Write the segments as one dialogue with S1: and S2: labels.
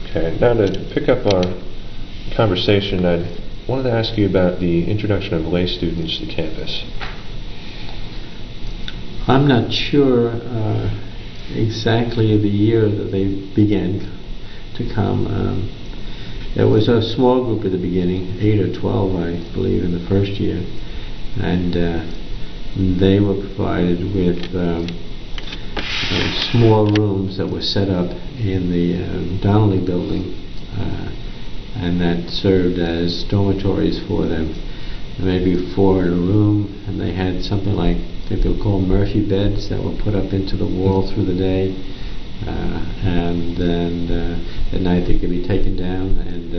S1: Okay, now to pick up our conversation, I wanted to ask you about the introduction of lay students to campus.
S2: I'm not sure exactly the year that they began to come. There was a small group at the beginning, 8 or 12, I believe, in the first year, and they were provided with small rooms that were set up in the Donnelly building, and that served as dormitories for them. Maybe 4 in a room, and they had something like, I think they were called Murphy beds that were put up into the wall through the day, and then at night they could be taken down and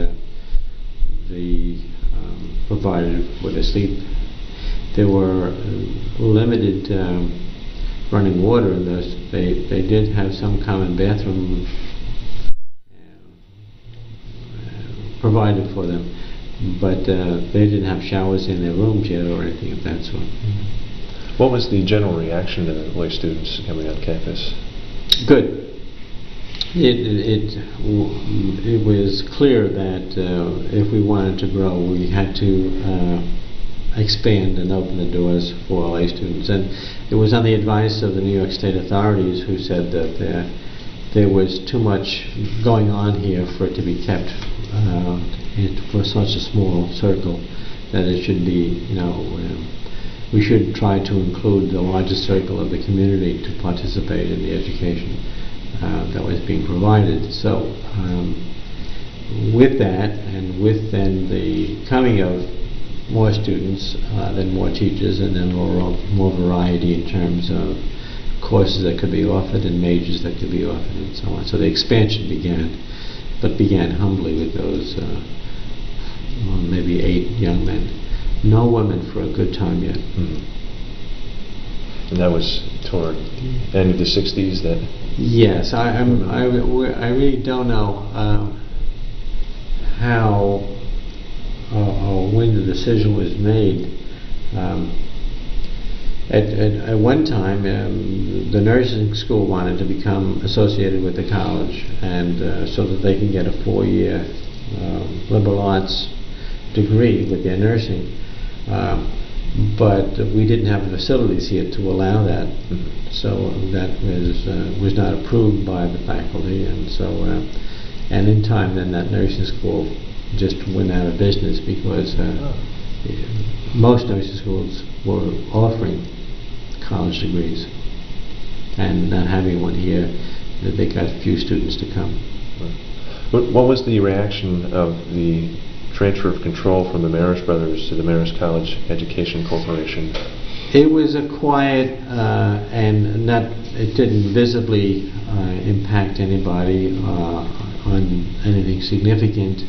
S2: provided with a sleep. There were limited running water in those. They did have some common bathroom provided for them, but they didn't have showers in their rooms yet or anything of that sort.
S1: What was the general reaction to the lay students coming on campus?
S2: Good. It was clear that if we wanted to grow, we had to expand and open the doors for lay students. And it was on the advice of the New York State authorities, who said that there was too much going on here for it to be kept for such a small circle, that it should be, we should try to include the largest circle of the community to participate in the education that was being provided. So with that, and with then the coming of more students, then more teachers, and then more variety in terms of courses that could be offered and majors that could be offered and so on. So the expansion began, but began humbly with those maybe 8 young men. No women for a good time yet.
S1: And that was toward the end of the 60s then?
S2: Yes, I really don't know how or when the decision was made. At one time, the nursing school wanted to become associated with the college, and so that they can get a 4-year liberal arts degree with their nursing. But we didn't have the facilities here to allow that, so that was not approved by the faculty, and so and in time then that nursing school just went out of business, because most nursing schools were offering college degrees, and not having one here, they got few students to come.
S1: What was the reaction of the transfer of control from the Marist brothers to the Marist College Education Corporation?
S2: It was a quiet, and it didn't visibly impact anybody on anything significant.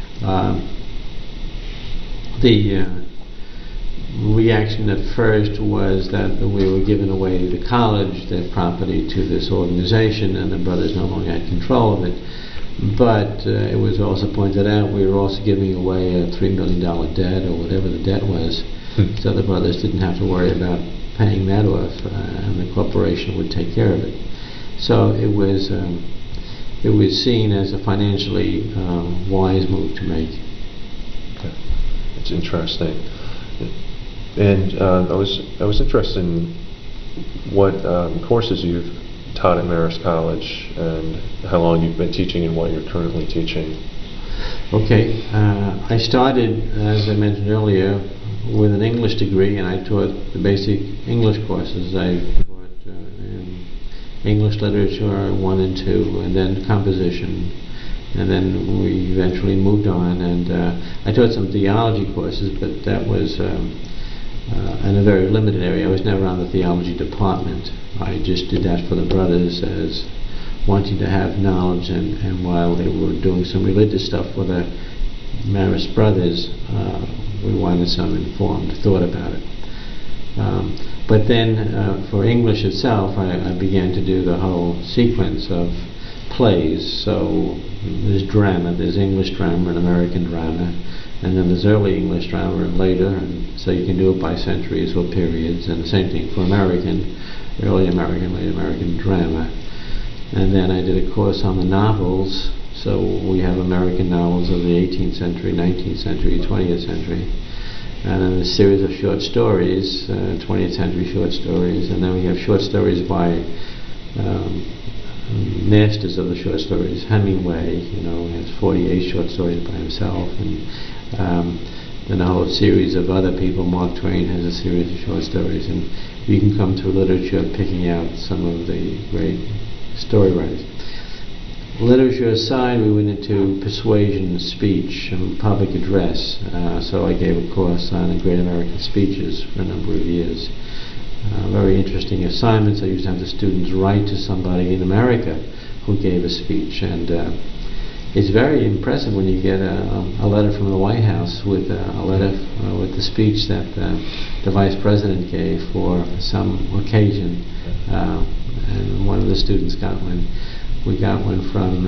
S2: The reaction at first was that we were giving away the college, their property, to this organization, and the brothers no longer had control of it. But it was also pointed out we were also giving away a $3 million debt, or whatever the debt was, so the brothers didn't have to worry about paying that off, and the corporation would take care of it. So it was seen as a financially wise move to make.
S1: Okay. It's interesting. And I was interested in what courses you've taught at Marist College, and how long you've been teaching and what you're currently teaching.
S2: Okay, I started, as I mentioned earlier, with an English degree, and I taught the basic English courses. I taught English literature 1 and 2, and then composition, and then we eventually moved on, and I taught some theology courses, but that was in a very limited area. I was never on the theology department. I just did that for the brothers, as wanting to have knowledge, and while they were doing some religious stuff for the Marist brothers, we wanted some informed thought about it. But then for English itself, I began to do the whole sequence of plays. So there's drama, there's English drama and American drama, and then there's early English drama and later, and so you can do it by centuries or periods, and the same thing for American, early American, late American drama. And then I did a course on the novels, So we have American novels of the 18th century, 19th century, 20th century, and then a series of short stories, 20th century short stories, and then we have short stories by masters of the short stories. Hemingway, has 48 short stories by himself, and then a whole series of other people. Mark Twain has a series of short stories, and you can come through literature picking out some of the great story writers. Literature aside, we went into persuasion, speech, and public address. So I gave a course on the Great American Speeches for a number of years. Very interesting assignments. I used to have the students write to somebody in America who gave a speech, and it's very impressive when you get a letter from the White House with a letter with the speech that the Vice President gave for some occasion. And one of the students got one. We got one from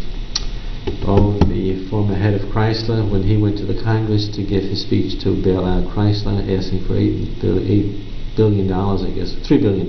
S2: the former head of Chrysler when he went to the Congress to give his speech to bail out Chrysler, asking for $8 billion, I guess, $3 billion,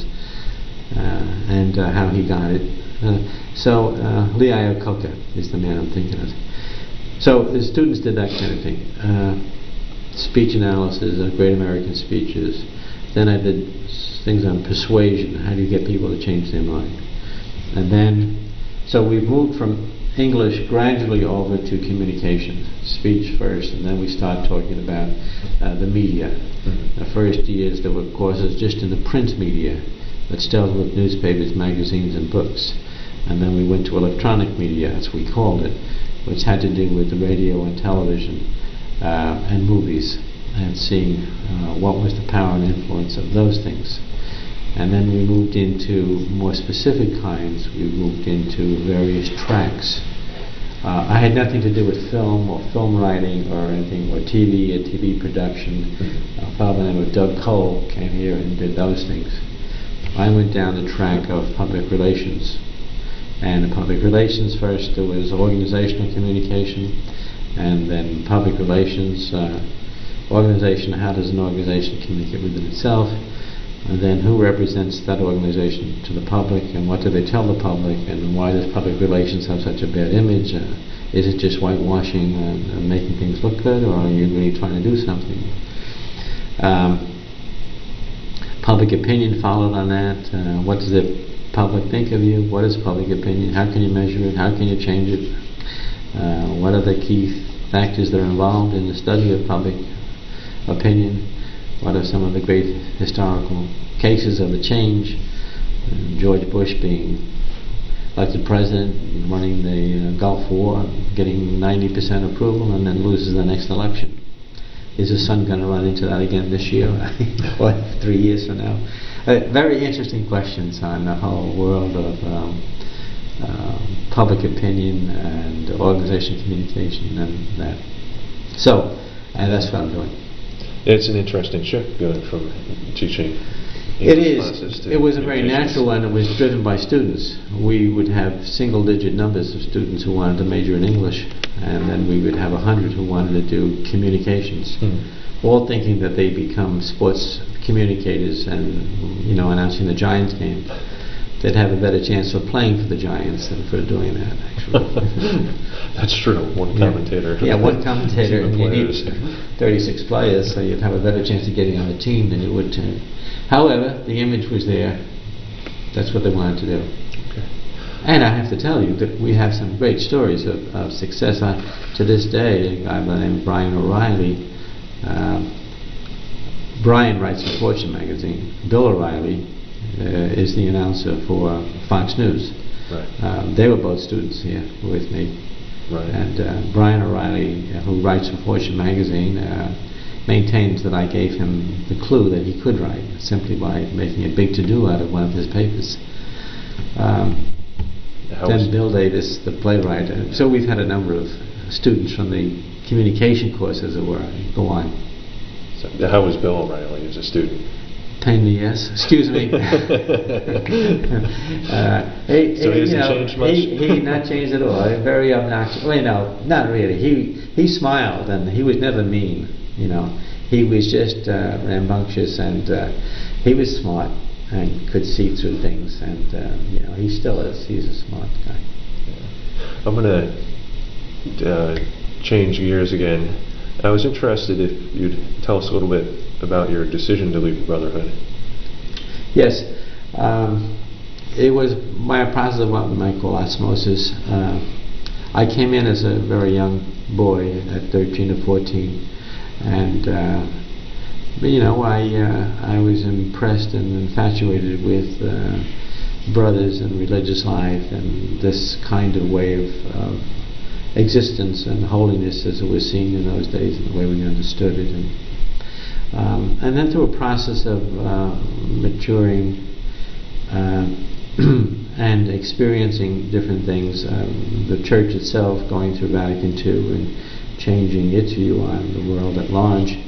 S2: and how he got it. So Lee Iacocca is the man I'm thinking of. So the students did that kind of thing. Speech analysis of Great American Speeches. Then I did things on persuasion. How do you get people to change their mind? And then, so we've moved from English gradually over to communication, speech first, and then we start talking about the media. The first years there were courses just in the print media, but still with newspapers, magazines, and books. And then we went to electronic media, as we called it, which had to do with the radio and television and movies, and seeing what was the power and influence of those things. And then we moved into more specific kinds. We moved into various tracks. I had nothing to do with film or film writing or anything, or TV, a TV production. A fellow by the name of Doug Cole came here and did those things. I went down the track of public relations. And in public relations first there was organizational communication, and then public relations, organization, how does an organization communicate within itself, and then who represents that organization to the public, and what do they tell the public, and why does public relations have such a bad image? Is it just whitewashing and making things look good, or are you really trying to do something? Public opinion followed on that. What does the public think of you? What is public opinion? How can you measure it? How can you change it? What are the key factors that are involved in the study of public opinion? What are some of the great historical cases of the change? George Bush being elected president, running the Gulf War, getting 90% approval, and then loses the next election. Is his son going to run into that again this year, or 3 years from now? Very interesting questions on the whole world of public opinion and organizational communication and that. So, that's what I'm doing.
S1: It's an interesting shift going from teaching
S2: English
S1: classes to
S2: It was a very natural one. It was driven by students. We would have single-digit numbers of students who wanted to major in English, and then we would have 100 who wanted to do communications, all thinking that they become sports communicators and announcing the Giants game. They'd have a better chance of playing for the Giants than for doing that, actually.
S1: That's true. One commentator.
S2: Yeah, one commentator, and you need 36 players, so you'd have a better chance of getting on a team than you would to. However, the image was there. That's what they wanted to do.
S1: Okay.
S2: And I have to tell you that we have some great stories of success. To this day, a guy by the name of Brian O'Reilly. Brian writes for Fortune magazine. Bill O'Reilly is the announcer for Fox News.
S1: Right.
S2: They were both students here with me.
S1: Right.
S2: And Brian O'Reilly, who writes for Fortune magazine, maintains that I gave him the clue that he could write simply by making a big to-do out of one of his papers. Then Bill Davis, the playwright. So we've had a number of students from the communication course, as it were, go on.
S1: So how was Bill O'Reilly as a student?
S2: Pain in the ass. Excuse me.
S1: So he hasn't changed much?
S2: He not changed at all. Very obnoxious. Well, no, not really. He smiled, and he was never mean. He was just rambunctious, and he was smart and could see through things. And he still is. He's a smart guy.
S1: Yeah. I'm going to change gears again. I was interested if you'd tell us a little bit about your decision to leave the Brotherhood.
S2: Yes. It was by a process of what we might call osmosis. I came in as a very young boy at 13 or 14, and but, you know, I was impressed and infatuated with brothers and religious life and this kind of way of existence and holiness as it was seen in those days and the way we understood it. And then through a process of maturing and experiencing different things, the church itself going through Vatican II and changing its view on the world at large,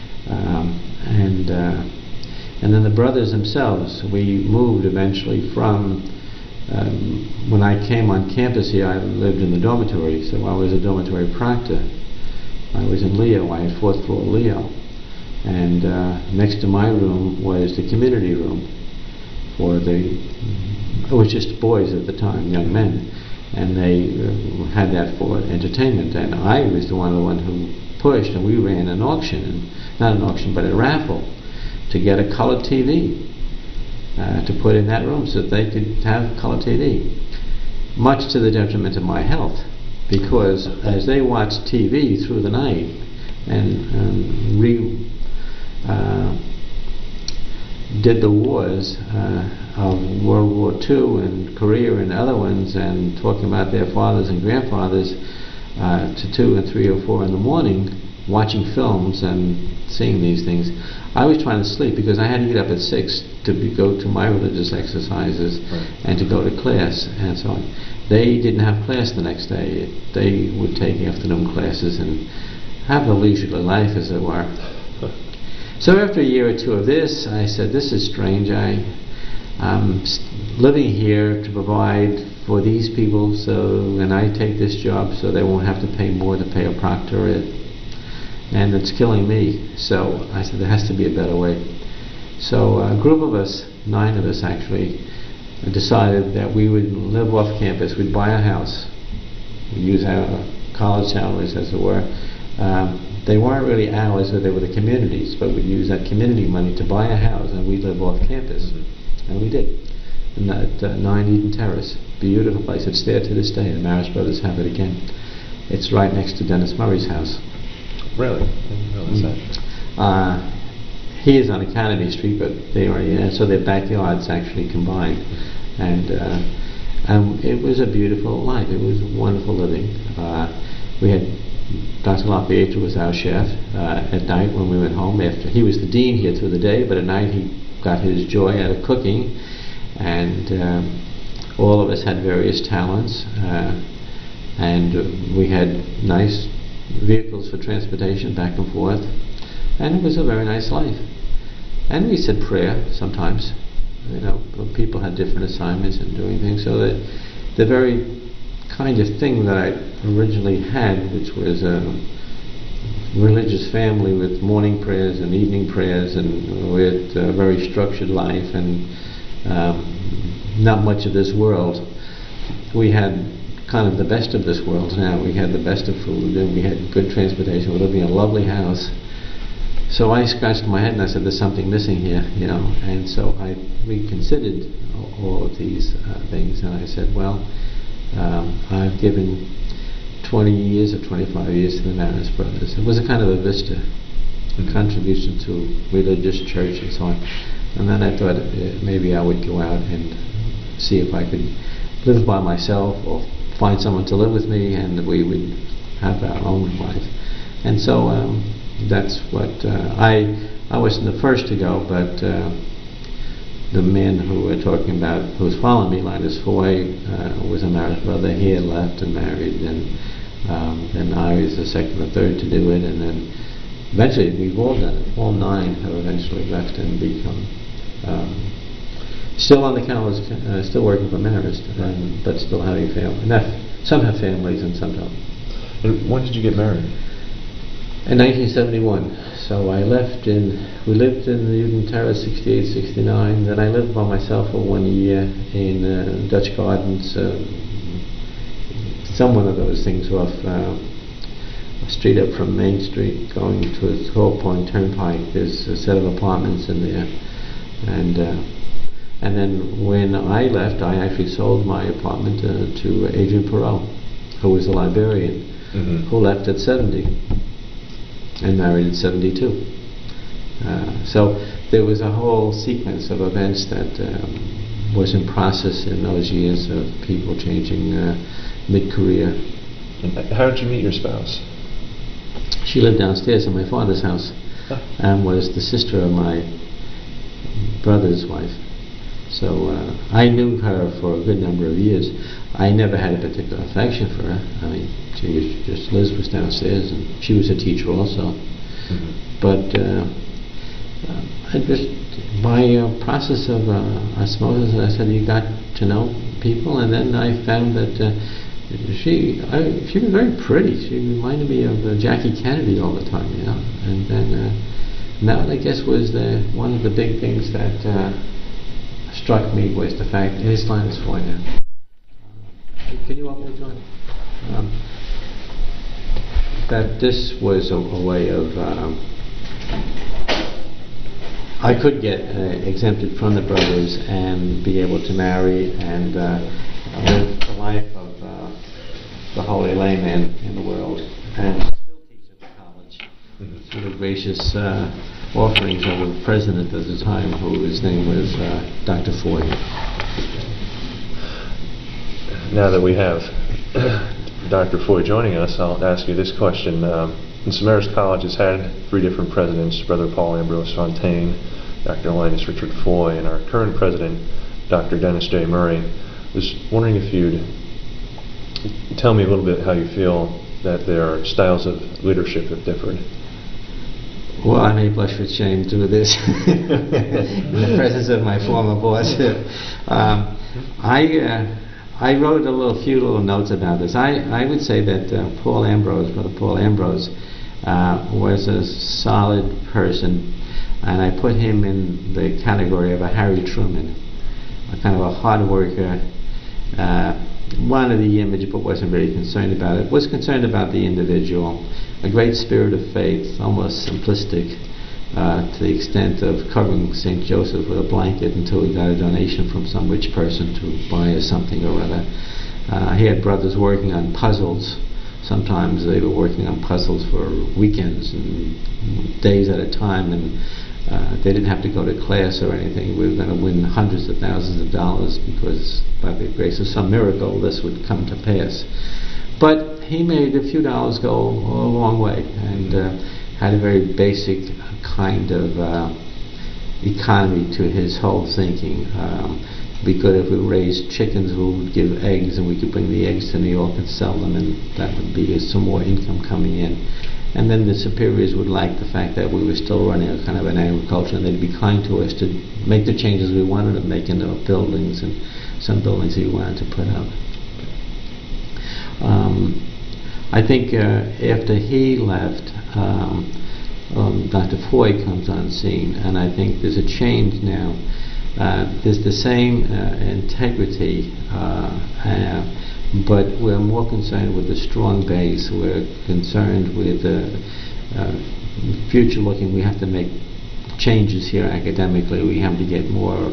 S2: and then the brothers themselves. We moved eventually from, when I came on campus here, I lived in the dormitory, so I was a dormitory proctor. I was in Leo, I had 4th floor Leo, and next to my room was the community room for it was just boys at the time, young men, and they had that for entertainment, and I was the one who pushed, and we ran an auction, and not an auction but a raffle, to get a color TV to put in that room so that they could have color TV, much to the detriment of my health, because as they watched TV through the night and did the wars of World War II and Korea and other ones, and talking about their fathers and grandfathers to 2 and 3 or 4 in the morning, watching films and seeing these things, I was trying to sleep because I had to get up at 6 to go to my religious exercises and to go to class and so on. They didn't have class the next day. They would take afternoon classes and have a leisurely life, as it were. So after a year or two of this, I said, this is strange. I'm living here to provide for these people, and I take this job so they won't have to pay more to pay a proctor, and it's killing me. So I said, there has to be a better way. So a group of us, 9 of us actually, decided that we would live off campus. We'd buy a house. We'd use our college salaries, as it were. They weren't really ours, they were the community's, but we'd use that community money to buy a house, and we'd live off campus. And we did. And at 9 Eden Terrace, beautiful place. It's there to this day. The Marist Brothers have it again. It's right next to Dennis Murray's house.
S1: Really? I didn't realize that.
S2: He is on Academy Street, but they are, so their backyards actually combined. And it was a beautiful life. It was wonderful living. We had Dr. LaPietro was our chef at night when we went home. After he was the dean here through the day, but at night he got his joy out of cooking. And all of us had various talents, and we had nice vehicles for transportation back and forth, and it was a very nice life. And we said prayer sometimes. People had different assignments and doing things, so that the very kind of thing that I originally had, which was a religious family with morning prayers and evening prayers, and with a very structured life, and not much of this world. We had kind of the best of this world now. We had the best of food, and we had good transportation. We were living in a lovely house. So I scratched my head and I said, there's something missing here, And so I reconsidered all of these things, and I said, well, I've given 20 years or 25 years to the Marist Brothers. It was a kind of a vista, a contribution to religious church and so on. And then I thought maybe I would go out and see if I could live by myself or find someone to live with me, and we would have our own life. And so that's what I wasn't the first to go, but the man who we're talking about, who was following me, Linus Foy, was a Marist brother. He had left and married, and then I was the second or third to do it, and then eventually we've all done it. All 9 have eventually left and become still on the college, still working for Marist, but still having family. Some have families and some don't.
S1: And when did you get married?
S2: In 1971. So I left we lived in the Uden Terrace 68, 69. Then I lived by myself for 1 year in Dutch Gardens, some one of those things off a street up from Main Street going to the Hall Point Turnpike. There's a set of apartments in there, and then when I left, I actually sold my apartment to Adrian Perot, who was a librarian, who left at 70 and married at 72. So there was a whole sequence of events that was in process in those years of people changing mid-career.
S1: How did you meet your spouse?
S2: She lived downstairs in my father's house and was the sister of my brother's wife. So I knew her for a good number of years. I never had a particular affection for her. I mean, Liz was downstairs, and she was a teacher also. But I just, by process of osmosis, I said, you got to know people, and then I found that she was very pretty. She reminded me of Jackie Kennedy all the time, you know. And then that, I guess, was one of the big things that struck me was the fact, his line is for now. Can you open it, John? That this was a way of I could get exempted from the brothers and be able to marry and live the life of the holy layman in the world and still teach at the college through the gracious offerings of the president at the time, whose name was Dr. Foy.
S1: Now that we have Dr. Foy joining us, I'll ask you this question. St. Marist College has had 3 different presidents, Brother Paul Ambrose Fontaine, Dr. Linus Richard Foy, and our current president, Dr. Dennis J. Murray. I was wondering if you'd tell me a little bit how you feel that their styles of leadership have differed.
S2: Well, I may blush with shame to do this in the presence of my former boss. I wrote a few little notes about this. I would say that Brother Paul Ambrose, was a solid person, and I put him in the category of a Harry Truman, a kind of a hard worker, wanted the image but wasn't very concerned about it, was concerned about the individual, a great spirit of faith, almost simplistic, to the extent of covering St. Joseph with a blanket until he got a donation from some rich person to buy us something or other. He had brothers working on puzzles. Sometimes they were working on puzzles for weekends and days at a time, and they didn't have to go to class or anything. We were going to win hundreds of thousands of dollars because, by the grace of some miracle, this would come to pass. But he made a few dollars go a long way, and had a very basic kind of economy to his whole thinking. We could, if we raised chickens, we would give eggs, and we could bring the eggs to New York and sell them, and that would be some more income coming in. And then the superiors would like the fact that we were still running a kind of an agriculture, and they'd be kind to us to make the changes we wanted to make in the buildings, and some buildings that we wanted to put out. I think after he left, Dr. Foy comes on scene, and I think there's a change now. There's the same integrity, but we're more concerned with the strong base. We're concerned with future looking. We have to make changes here academically. We have to get more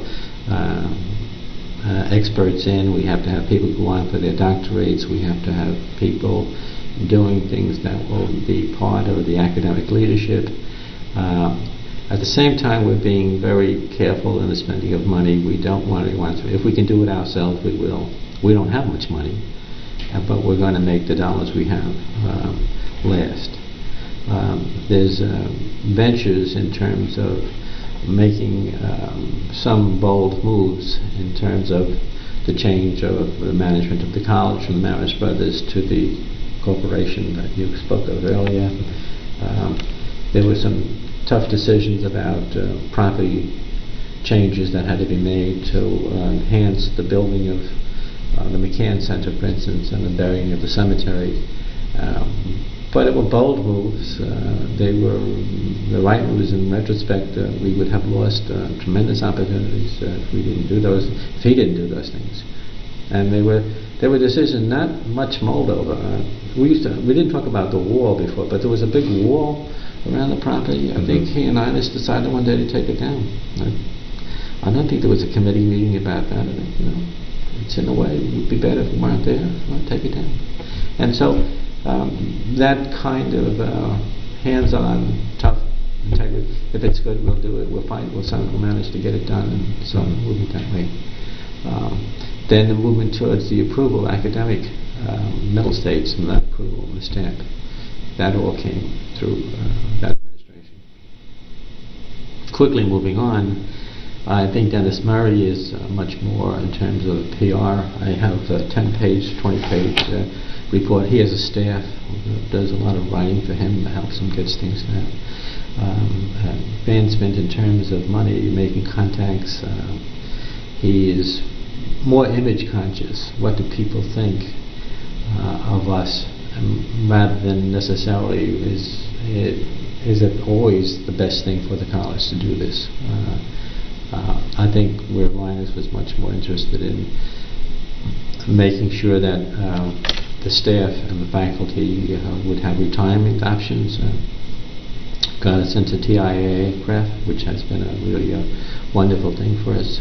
S2: experts in. We have to have people go on for their doctorates. We have to have people doing things that will be part of the academic leadership. At the same time, we're being very careful in the spending of money. We don't want to. If we can do it ourselves, we will. We don't have much money, but we're going to make the dollars we have last. There's ventures in terms of making some bold moves in terms of the change of the management of the college from the Marist Brothers to the corporation that you spoke of earlier. There were some tough decisions about property changes that had to be made to enhance the building of the McCann Center, for instance, and the burying of the cemetery. But it were bold moves. They were the right moves. In retrospect, we would have lost tremendous opportunities if we didn't do those. If he didn't do those things, and they were there were decisions, not much Moldova. We didn't talk about the wall before, but there was a big wall around the property. I think he and Ines decided one day to take it down. I don't think there was a committee meeting about that. I think, it's in a way, it would be better if we weren't there. I'll take it down. And so that kind of hands-on, tough integrity, if it's good, we'll do it. We'll fight. We'll manage to get it done, and so we'll move that way. Then the movement towards the approval of academic middle states and that approval of the stamp. That all came through that administration. Quickly moving on, I think Dennis Murray is much more in terms of PR. I have a 10-page, 20-page report. He has a staff that does a lot of writing for him, helps him get things done. Advancement in terms of money, making contacts. He is more image conscious. What do people think of us, rather than necessarily is it always the best thing for the college to do this. I think where Linus was much more interested in making sure that the staff and the faculty would have retirement options. Got us into TIAA craft, which has been a really wonderful thing for us.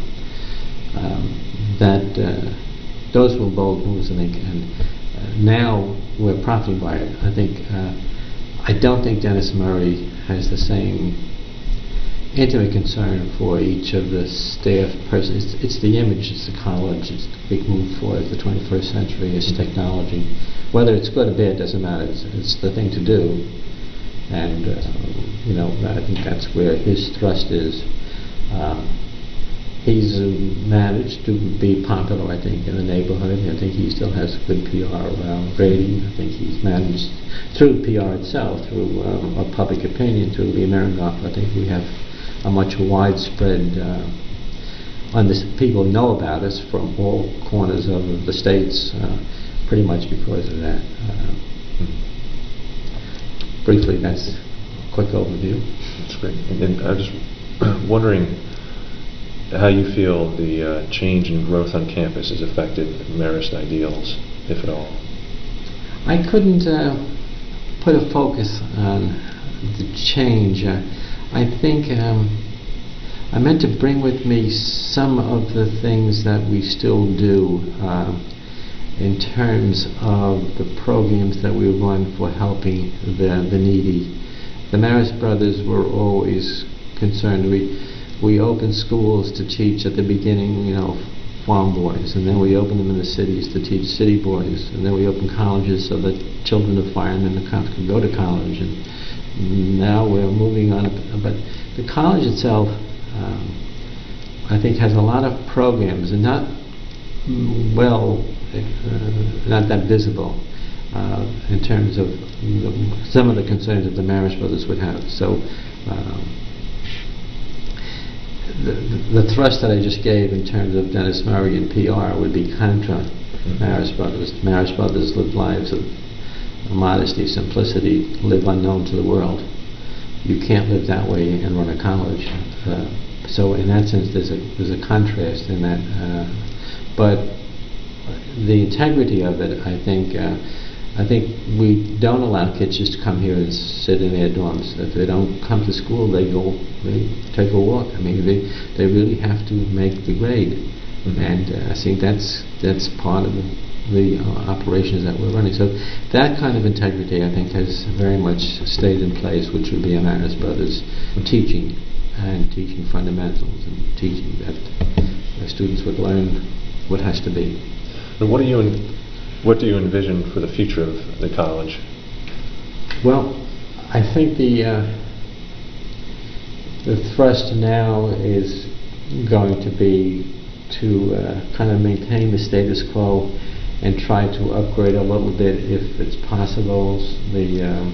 S2: Those were bold moves, I think, and now we're profiting by it. I don't think Dennis Murray has the same intimate concern for each of the staff persons. It's the image, it's the college, it's the big move for the 21st century, it's technology. Whether it's good or bad doesn't matter, it's the thing to do. And I think that's where his thrust is. He's managed to be popular, I think, in the neighborhood. I think he still has good PR rating. I think he's managed through PR itself, through public opinion, through the Amerigoff. I think we have a much widespread people know about us from all corners of the states, pretty much because of that. Briefly, that's a quick overview.
S1: That's great. And I was just wondering how you feel the change and growth on campus has affected Marist ideals, if at all.
S2: I couldn't put a focus on the change. I think I meant to bring with me some of the things that we still do in terms of the programs that we run for helping the needy. The Marist brothers were always concerned. We opened schools to teach at the beginning, farm boys, and then we opened them in the cities to teach city boys, and then we opened colleges so that children of firemen could go to college, and now we're moving on. But the college itself, I think, has a lot of programs, and not that visible in terms of some of the concerns that the Marist brothers would have. So the thrust that I just gave in terms of Dennis Murray and PR would be contra Marist brothers. Marist brothers live lives of modesty, simplicity, live unknown to the world. You can't live that way and run a college. So in that sense, there's a contrast in that. But the integrity of it, I think we don't allow kids just to come here and sit in their dorms. If they don't come to school, they take a walk. I mean, they really have to make the grade, and I think that's part of the operations that we're running. So that kind of integrity, I think, has very much stayed in place, which would be a Marist Brothers teaching fundamentals and teaching that the students would learn what has to be.
S1: And what do you envision for the future of the college?
S2: Well, I think the thrust now is going to be to kind of maintain the status quo and try to upgrade a little bit, if it's possible, the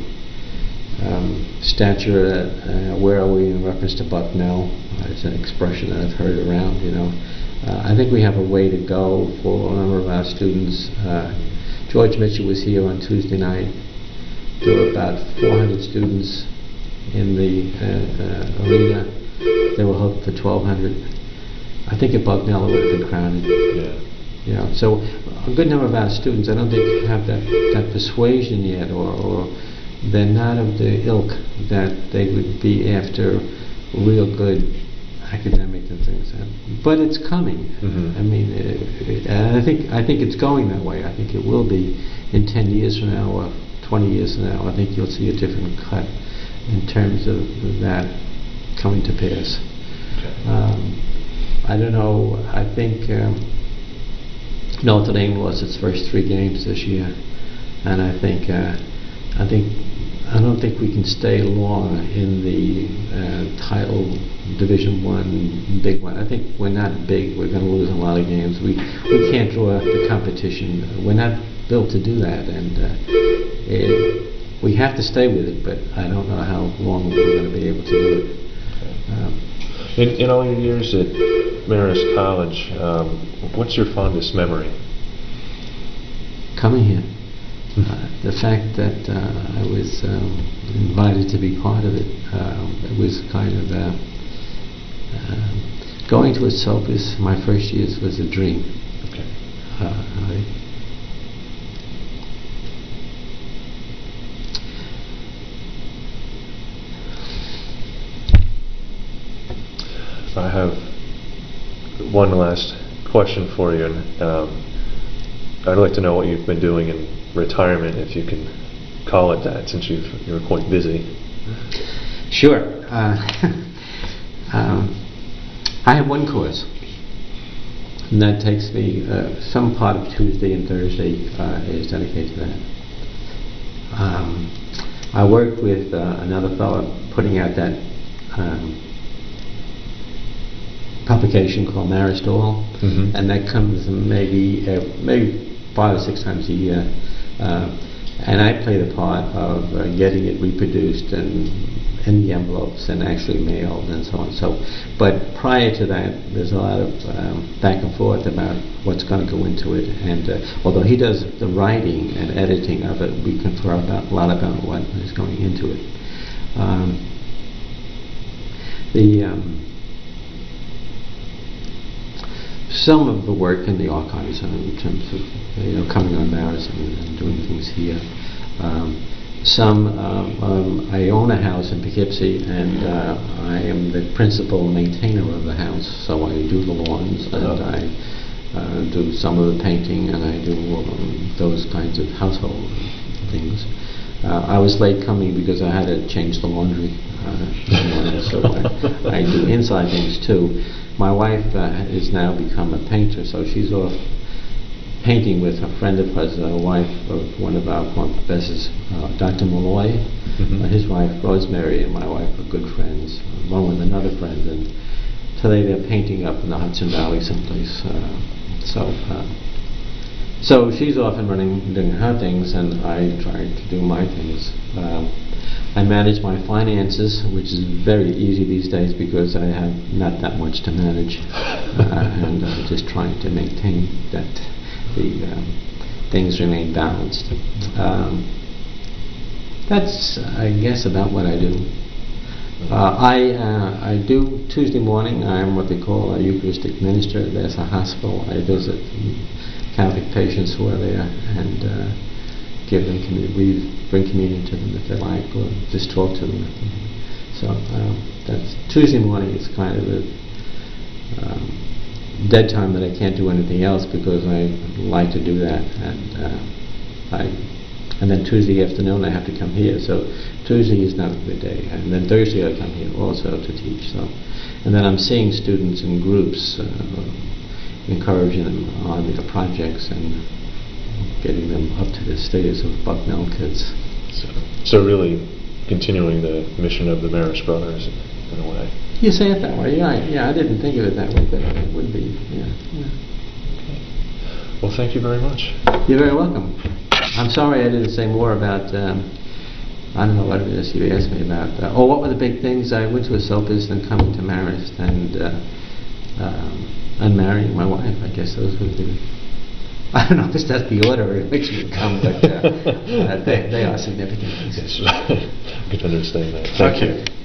S2: stature. Where are we in reference to Bucknell? It's an expression that I've heard around. I think we have a way to go for a number of our students. George Mitchell was here on Tuesday night. There were about 400 students in the arena. They were hoping for 1,200. I think at Bucknell it would have been crowded.
S1: Yeah.
S2: So a good number of our students, I don't think have that persuasion yet, or they're not of the ilk that they would be after real good academic and things. But it's coming.
S1: Mm-hmm.
S2: I mean, and I think it's going that way. I think it will be in 10 years from now or 20 years from now. I think you'll see a different cut in terms of that coming to pass.
S1: Okay.
S2: I don't know. I think Notre Dame lost its first 3 games this year, and I don't think we can stay long in the title Division I big one. I think we're not big. We're going to lose a lot of games. We can't draw the competition. We're not built to do that, and we have to stay with it. But I don't know how long we're going to be able to do it.
S1: In all your years at Marist College, what's your fondest memory?
S2: Coming here. The fact that I was invited to be part of it, it was kind of going to a Sophus my first years was a dream.
S1: Okay. I have one last question for you, and I'd like to know what you've been doing in retirement, if you can call it that, since you're quite busy.
S2: Sure. I have one course, and that takes me some part of Tuesday and Thursday is dedicated to that. I worked with another fellow putting out that publication called Marist All,
S1: Mm-hmm.
S2: and that comes maybe 5 or 6 times a year, and I play the part of getting it reproduced and in the envelopes and actually mailed and so on. So, but prior to that, there's a lot of back and forth about what's going to go into it. And although he does the writing and editing of it, we confer a lot about what is going into it. Some of the work in the archives in terms of coming on Marist and doing things here. I own a house in Poughkeepsie, and I am the principal maintainer of the house. So I do the lawns, and I do some of the painting, and I do those kinds of household things. I was late coming because I had to change the laundry this morning, so I do inside things too. My wife has now become a painter, so she's off painting with a friend of hers, the wife of one of our professors, Dr. Malloy. His wife, Rosemary, and my wife are good friends, along with another friend, and today they're painting up in the Hudson Valley someplace. So she's off and running, doing her things, and I try to do my things. I manage my finances, which is very easy these days because I have not that much to manage, and I'm just trying to maintain that the things remain balanced. That's, I guess, about what I do. I do Tuesday morning. I'm what they call a Eucharistic minister. There's a hospital. I visit Catholic patients who are there and give them we bring communion to them if they like, or just talk to them. So that's Tuesday morning. Is kind of a dead time that I can't do anything else because I like to do that, and then Tuesday afternoon I have to come here. So Tuesday is not a good day, and then Thursday I come here also to teach. So, and then I'm seeing students in groups, encouraging them on their projects and getting them up to the status of Bucknell kids.
S1: So really continuing the mission of the Marist Brothers in a way.
S2: You say it that way, yeah. I didn't think of it that way, but it would be, yeah.
S1: Okay. Well, thank you very much.
S2: You're very welcome. I'm sorry I didn't say more about, I don't know what it is you asked me about. What were the big things? I went to a Sophist and coming to Marist and marrying my wife. I guess those would be. I don't know if that's the order in which you come, but they are significant things.
S1: Yes, I can understand that. Thank you.